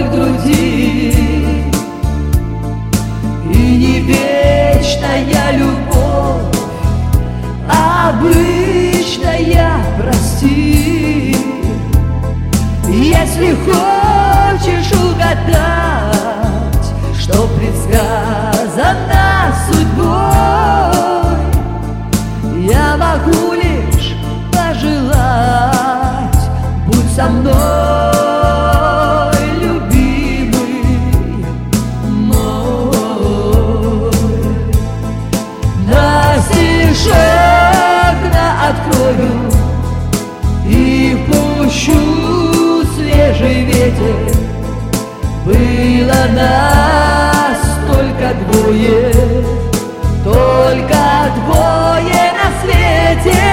боль в груди. И не вечная любовь, обычная, прости. Если хочешь угадать, что предсказано судьбой, я могу лишь пожелать: будь со мной, любимый мой. Настежь окна открою и пущу свежий ветер. Было нас только двое, только двое на свете.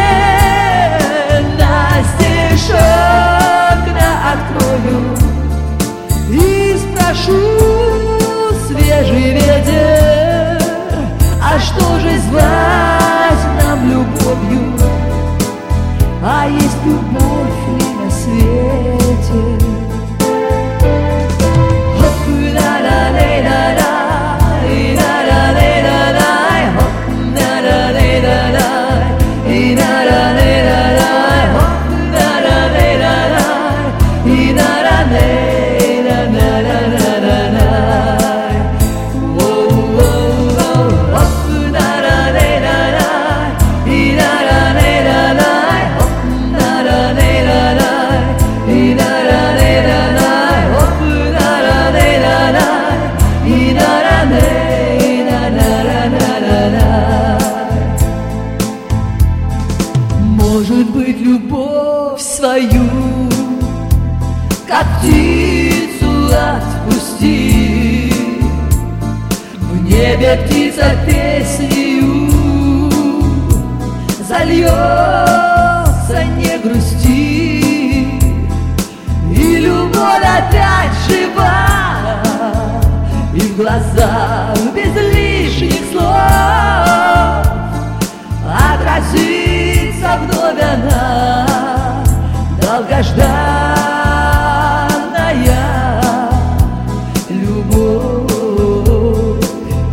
Настежь окна открою и спрошу: свежий ветер, а что же звать нам любовью? А есть любовь ли на свете? Может быть, любовь свою, как птицу отпусти. В небе птица песнею зальется, не грусти. И любовь опять жива, и в глазах без лишних слов отразится вновь она, долгожданная любовь.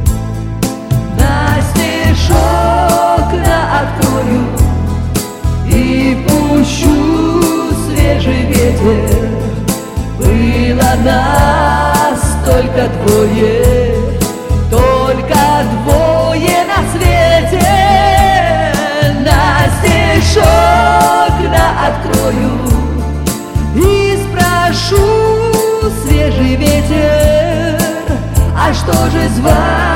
Настежь окна открою и пущу свежий ветер. Было нас только двое, только двое на свете. Настежь окна открою и спрошу: свежий ветер, а что же звать